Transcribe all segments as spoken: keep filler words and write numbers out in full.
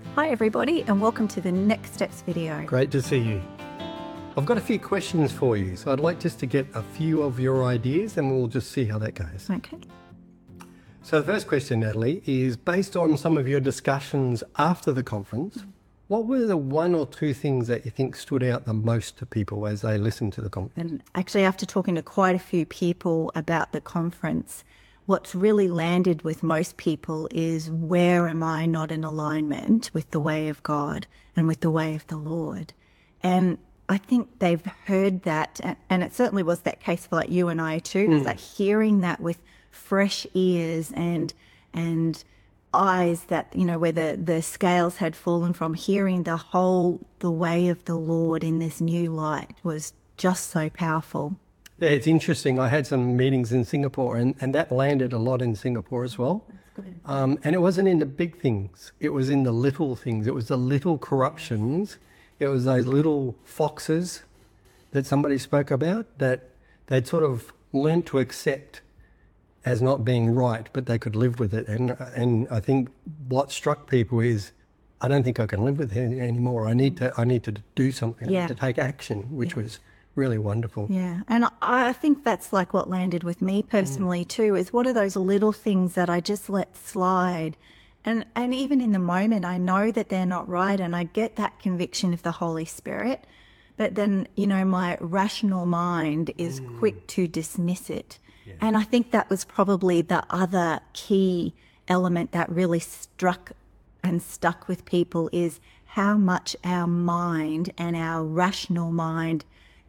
Hi everybody, and welcome to the Next Steps video. Great to see you. I've got a few questions for you, so I'd like just to get a few of your ideas and we'll just see how that goes. Okay. So the first question, Natalie, is based on some of your discussions after the conference, what were the one or two things that you think stood out the most to people as they listened to the conference? And actually, after talking to quite a few people about the conference, what's really landed with most people is, where am I not in alignment with the way of God and with the way of the Lord? And I think they've heard that, and it certainly was that case for like you and I too. Mm. It's like hearing that with fresh ears and and eyes that, you know, where the, the scales had fallen from, hearing the whole, the way of the Lord in this new light was just so powerful. Yeah, it's interesting. I had some meetings in Singapore and, and that landed a lot in Singapore as well. That's good. Um, and it wasn't in the big things. It was in the little things. It was the little corruptions. It was those little foxes that somebody spoke about that they'd sort of learnt to accept as not being right, but they could live with it. And and I think what struck people is, I don't think I can live with it anymore. I need to I need to do something, yeah. to take action, which yeah. was really wonderful. Yeah, and I think that's like what landed with me personally mm. too, is what are those little things that I just let slide? And and even in the moment, I know that they're not right, and I get that conviction of the Holy Spirit, but then, you know, my rational mind is mm. quick to dismiss it. Yeah. And I think that was probably the other key element that really struck and stuck with people, is how much our mind and our rational mind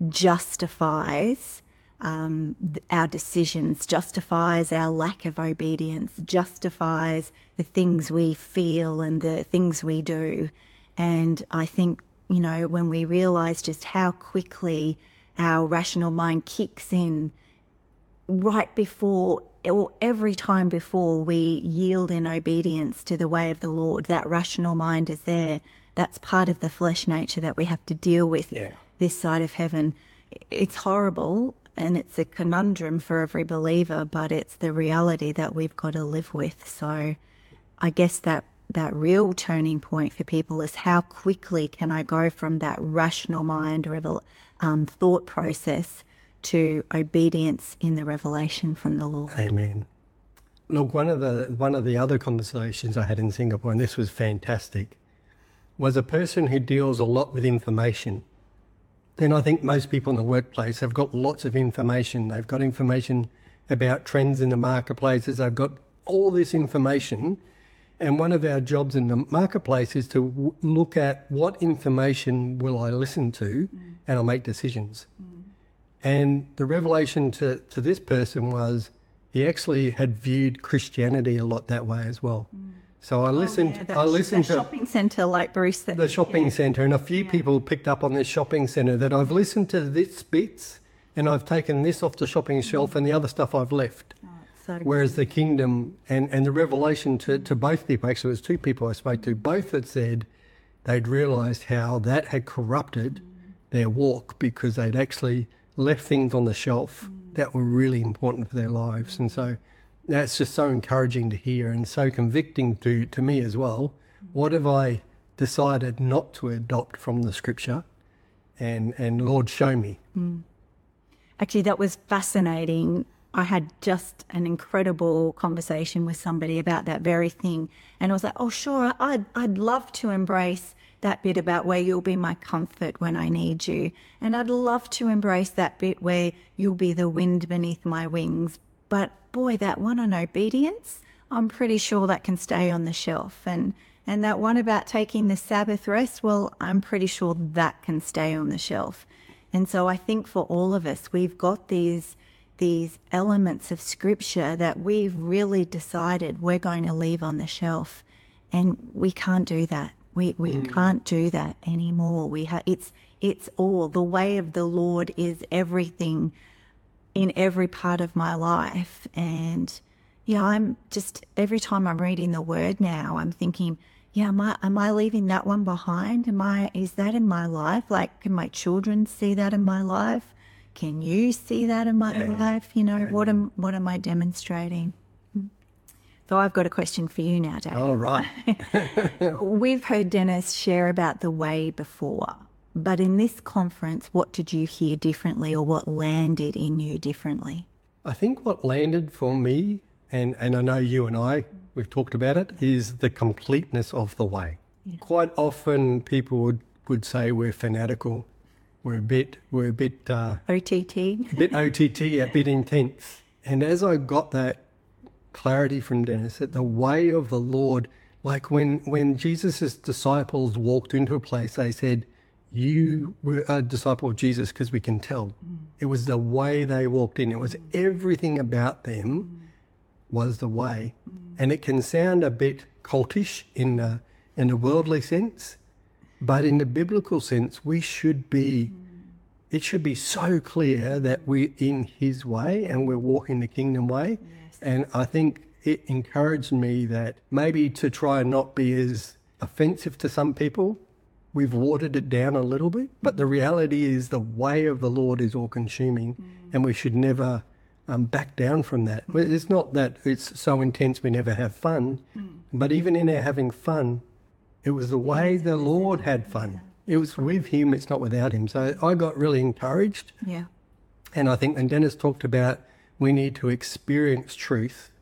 justifies um, our decisions, justifies our lack of obedience, justifies the things we feel and the things we do. And I think, you know, when we realise just how quickly our rational mind kicks in right before, or every time before we yield in obedience to the way of the Lord, that rational mind is there. That's part of the flesh nature that we have to deal with. Yeah. This side of heaven. It's horrible and it's a conundrum for every believer, but it's the reality that we've got to live with. So I guess that that real turning point for people is, how quickly can I go from that rational mind revel, um, thought process to obedience in the revelation from the Lord. Amen. Look, one of the one of the other conversations I had in Singapore, and this was fantastic, was a person who deals a lot with information. Then I think most people in the workplace have got lots of information. They've got information about trends in the marketplaces. They've got all this information. And one of our jobs in the marketplace is to w- look at what information will I listen to, mm. and I'll make decisions. Mm. And the revelation to, to this person was, he actually had viewed Christianity a lot that way as well. Mm. So I listened. Oh, yeah, I listened the to shopping centre, like Bruce said. The shopping yeah. centre, and a few yeah. people picked up on this shopping centre, that I've listened to this bits, and I've taken this off the shopping shelf, and the other stuff I've left. Oh, so Whereas the kingdom and and the revelation to to both people, actually, it was two people I spoke to, both had said they'd realised how that had corrupted mm. their walk, because they'd actually left things on the shelf mm. that were really important for their lives, and so. That's just so encouraging to hear, and so convicting to, to me as well. What have I decided not to adopt from the scripture? And, and Lord, show me. Mm. Actually, that was fascinating. I had just an incredible conversation with somebody about that very thing. And I was like, oh, sure, I'd, I'd love to embrace that bit about where you'll be my comfort when I need you. And I'd love to embrace that bit where you'll be the wind beneath my wings. But boy, that one on obedience, I'm pretty sure that can stay on the shelf. And and that one about taking the Sabbath rest, well, I'm pretty sure that can stay on the shelf. And so I think for all of us, we've got these these elements of scripture that we've really decided we're going to leave on the shelf. And we can't do that. We we mm. can't do that anymore. We ha- it's it's all. The way of the Lord is everything in every part of my life. And yeah, I'm just, every time I'm reading the word now, I'm thinking, yeah, am I, am I leaving that one behind? Am I, is that in my life? Like, can my children see that in my life? Can you see that in my yeah. life? You know, what am, what am I demonstrating? So I've got a question for you now, Dave. All right. We've heard Dennis share about the way before, but in this conference, what did you hear differently, or what landed in you differently? I think what landed for me, and, and I know you and I, we've talked about it, is the completeness of the way. Yeah. Quite often people would, would say we're fanatical, we're a bit, we're a bit... Uh, O T T? A bit O T T, a bit intense. And as I got that clarity from Dennis, that the way of the Lord, like when, when Jesus' disciples walked into a place, they said, you were a disciple of Jesus because we can tell. Mm. It was the way they walked in. It was everything about them mm. was the way. Mm. And it can sound a bit cultish in a, in a worldly sense, but in the biblical sense, we should be, mm. it should be so clear that we're in his way and we're walking the kingdom way. Yes. And I think it encouraged me that maybe to try and not be as offensive to some people, we've watered it down a little bit, but the reality is the way of the Lord is all consuming mm. and we should never um, back down from that. It's not that it's so intense we never have fun, mm. but even in our having fun, it was the way the Lord had fun. It was with him, it's not without him. So I got really encouraged. Yeah. And I think when Dennis talked about we need to experience truth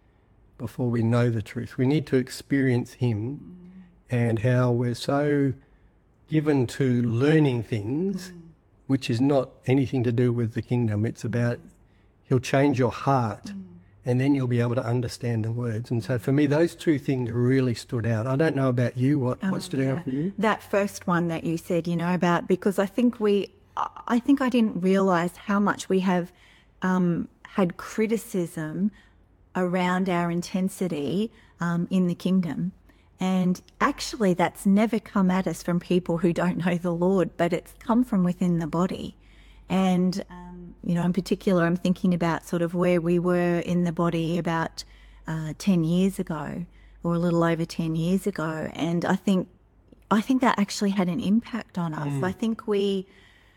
before we know the truth. We need to experience him mm. and how we're so given to learning things, mm. which is not anything to do with the kingdom. It's about he'll change your heart mm. and then you'll be able to understand the words. And so for me, those two things really stood out. I don't know about you, what, oh, what stood yeah. out for you? That first one that you said, you know, about, because I think we, I think I didn't realise how much we have um, had criticism around our intensity um, in the kingdom. And actually that's never come at us from people who don't know the Lord, but it's come from within the body. And, um, you know, in particular, I'm thinking about sort of where we were in the body about uh, ten years ago, or a little over ten years ago. And I think, I think that actually had an impact on us. Mm. I think we,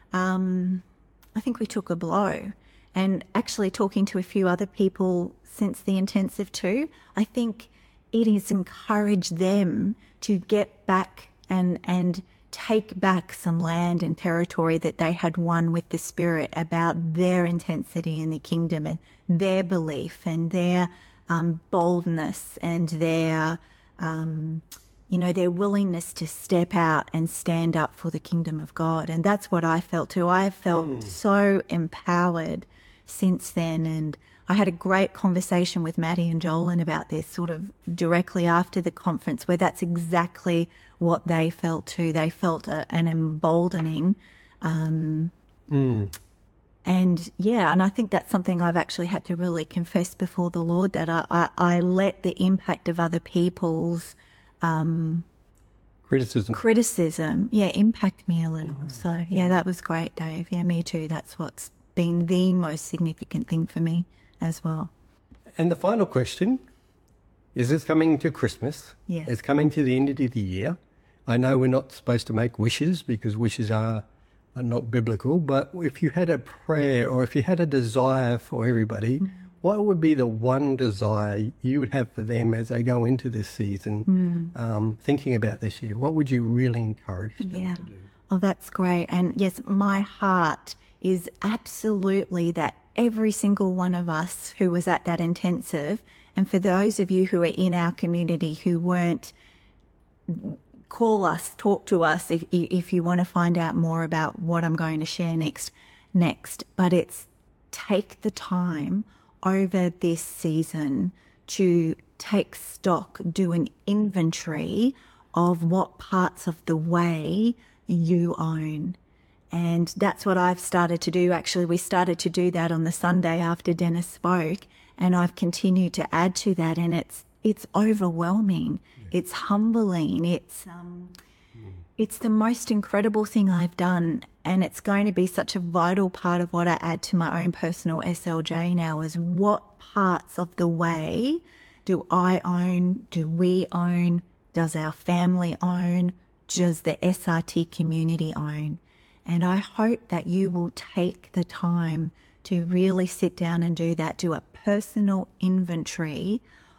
um, I think we took a blow. And actually talking to a few other people since the intensive too, I think it has encouraged them to get back and, and take back some land and territory that they had won with the Spirit about their intensity in the kingdom and their belief and their um, boldness and their, um, you know, their willingness to step out and stand up for the kingdom of God. And that's what I felt too. I felt mm. so empowered since then. And I had a great conversation with Maddie and Jolyn about this sort of directly after the conference, where that's exactly what they felt too. They felt a, an emboldening. Um, mm. And yeah, and I think that's something I've actually had to really confess before the Lord, that I, I, I let the impact of other people's um, criticism, criticism, yeah, impact me a little. Mm. So yeah, that was great, Dave. Yeah, me too. That's what's been the most significant thing for me as well. And the final question is, it's coming to Christmas. Yes. It's coming to the end of the year. I know we're not supposed to make wishes because wishes are, are not biblical, but if you had a prayer or if you had a desire for everybody, mm. what would be the one desire you would have for them as they go into this season, mm. um, thinking about this year? What would you really encourage them yeah. to do? Oh, that's great. And yes, my heart is absolutely that every single one of us who was at that intensive, and for those of you who are in our community who weren't, call us, talk to us if if you want to find out more about what I'm going to share next. Next, but it's take the time over this season to take stock, do an inventory of what parts of the way you own. And that's what I've started to do. Actually, we started to do that on the Sunday after Dennis spoke, and I've continued to add to that. And it's it's overwhelming. Yeah. It's humbling. It's um, mm. it's the most incredible thing I've done, and it's going to be such a vital part of what I add to my own personal S L J now. Is what parts of the way do I own? Do we own? Does our family own? Does the S R T community own? And I hope that you will take the time to really sit down and do that, do a personal inventory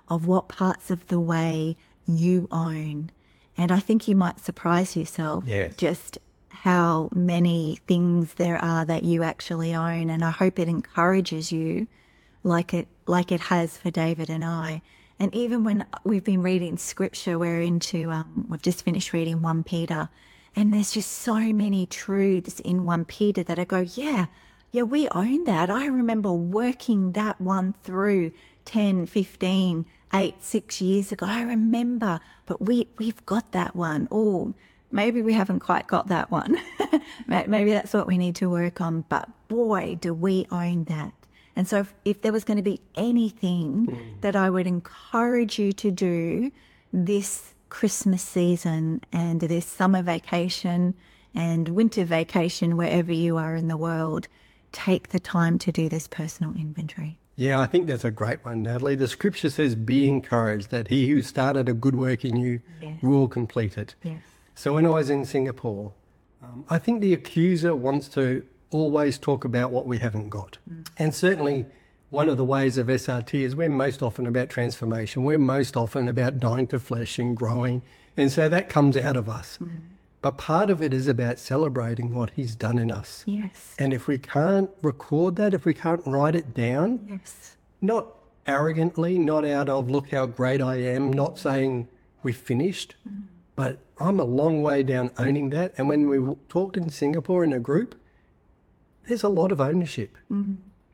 of what parts of the way you own. And I think you might surprise yourself Yes. just how many things there are that you actually own. And I hope it encourages you like it like it has for David and I. And even when we've been reading scripture, we're into, um, we've just finished reading First Peter, and there's just so many truths in First Peter that I go, yeah, yeah, we own that. I remember working that one through ten, fifteen, eight, six years ago. I remember, but we, we've got that one. Oh, maybe we haven't quite got that one. Maybe that's what we need to work on. But boy, do we own that. And so if, if there was going to be anything mm. that I would encourage you to do this Christmas season and this summer vacation and winter vacation, wherever you are in the world, take the time to do this personal inventory. Yeah, I think that's a great one, Natalie. The scripture says, be encouraged that he who started a good work in you yes. will complete it. Yes. So when I was in Singapore, um, I think the accuser wants to always talk about what we haven't got. Mm. And certainly one of the ways of S R T is we're most often about transformation. We're most often about dying to flesh and growing. And so that comes out of us. Mm. But part of it is about celebrating what he's done in us. Yes. And if we can't record that, if we can't write it down, yes. not arrogantly, not out of look how great I am, not saying we've finished, mm. but I'm a long way down owning that. And when we talked in Singapore in a group, there's a lot of ownership. Mm-hmm.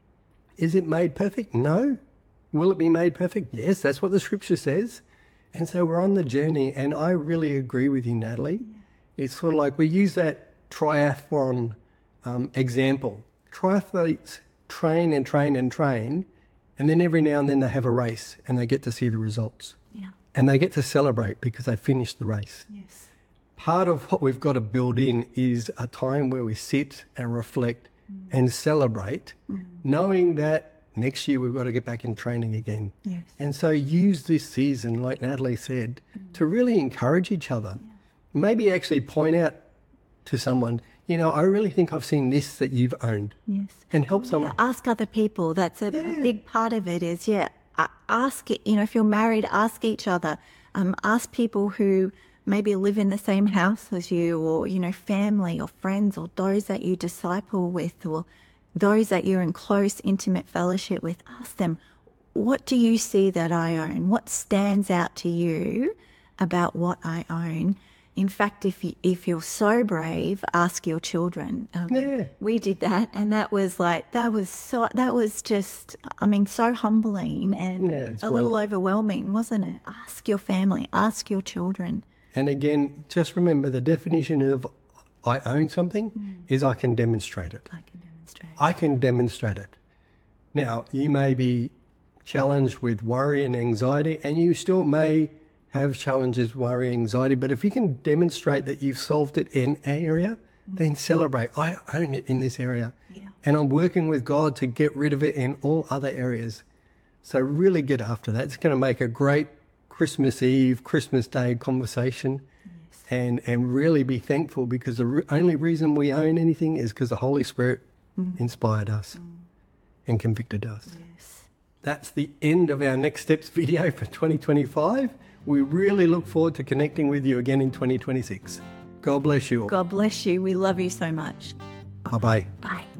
Is it made perfect? No. Will it be made perfect? Yes, that's what the scripture says. And so we're on the journey, and I really agree with you, Natalie. Yeah. It's sort of like we use that triathlon um, example. Triathletes train and train and train, and then every now and then they have a race and they get to see the results. Yeah. And they get to celebrate because they finished the race. Yes. Part of what we've got to build in is a time where we sit and reflect and celebrate, mm. knowing that next year we've got to get back in training again. Yes. And so use this season, like Natalie said, mm. to really encourage each other. Yeah. Maybe actually point out to someone, you know, I really think I've seen this that you've owned. Yes. And help someone. Yeah, ask other people. That's a yeah. big part of it is, yeah, ask, you know, if you're married, ask each other. Um, ask people who maybe live in the same house as you, or, you know, family or friends, or those that you disciple with, or those that you're in close, intimate fellowship with. Ask them, what do you see that I own? What stands out to you about what I own? In fact, if, you, if you're so brave, ask your children. Um, yeah. We did that, and that was like, that was so, that was just, I mean, so humbling and yeah, a well. little overwhelming, wasn't it? Ask your family, ask your children. And again, just remember the definition of I own something mm. is I can demonstrate it. I can demonstrate it. I can demonstrate it. Now, you may be challenged with worry and anxiety, and you still may have challenges, worry, anxiety, but if you can demonstrate that you've solved it in an area, mm. then celebrate. I own it in this area. Yeah. And I'm working with God to get rid of it in all other areas. So really get after that. It's going to make a great Christmas Eve, Christmas Day conversation, yes. and and really be thankful, because the re- only reason we own anything is because the Holy Spirit mm. inspired us mm. and convicted us. Yes. That's the end of our Next Steps video for twenty twenty-five. We really look forward to connecting with you again in twenty twenty-six. God bless you all. God bless you. We love you so much. Bye-bye. Bye.